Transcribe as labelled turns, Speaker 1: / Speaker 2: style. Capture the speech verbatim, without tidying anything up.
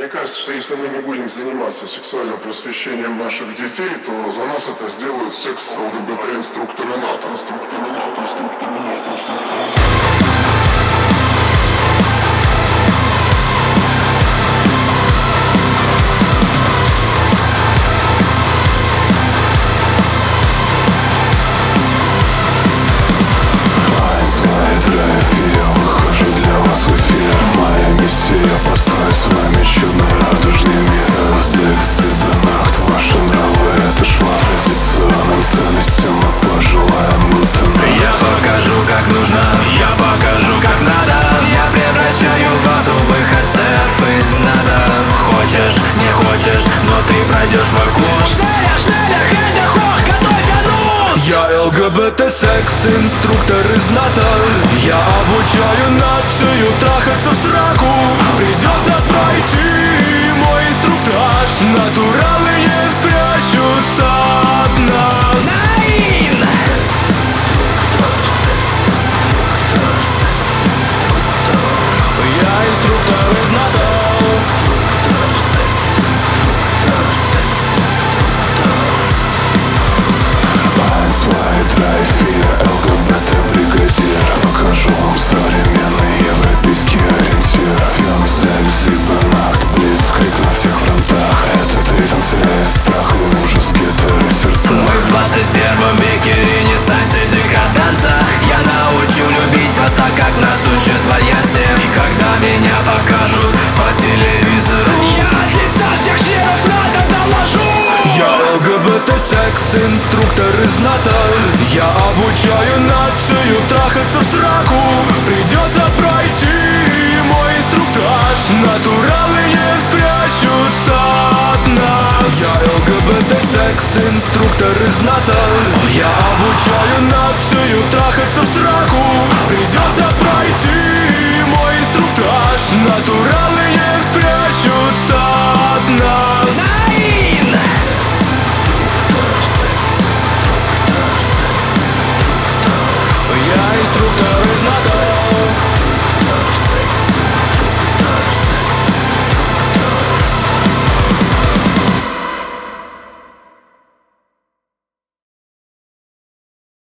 Speaker 1: кажется, что если мы не будем заниматься сексуальным просвещением наших детей, то за нас это сделают секс-ЛГБТ-инструкторы НАТО. Инструкторы НАТО, инструкторы НАТО, инструкторы НАТО.
Speaker 2: Построить с вами чудный радужный мир. Секс и бенахт, ваши нравы — это шла. Традиционным ценностям мы пожелаем будто нас.
Speaker 3: Я покажу, как нужно, я покажу, как надо. Я превращаю вату выходцев из надо. Хочешь, не хочешь, но ты пройдешь мой курс. Я ЛГБТ-секс-инструктор из НАТО. Я обучаю нацию трахаться в сраку. Придется пройти мой инструктаж. Натуралы не спрячутся от нас. Найн! Я инструктор из НАТО.
Speaker 2: Свои драйв, я ЛГБТ-бригадир. Покажу вам современный европейский ориентир. Фильм «Секс и бенахт», блицкрик на всех фронтах. Этот ритм теряет страх и ужас гетеросердца.
Speaker 3: Мы в двадцать первом веке, ренессансе декаданса. Я научу любить вас так, как нас учат в альянсе. И когда меня покажут по телевизору, я от лица всех членов НАТО доложу. Я ЛГБТ-секс-инструктор из НАТО. Я обучаю нацию трахаться в сраку. Придется пройти мой инструктаж. Натуралы не спрячутся от нас. Я ЛГБТ-секс-инструктор из НАТО. Я обучаю нацию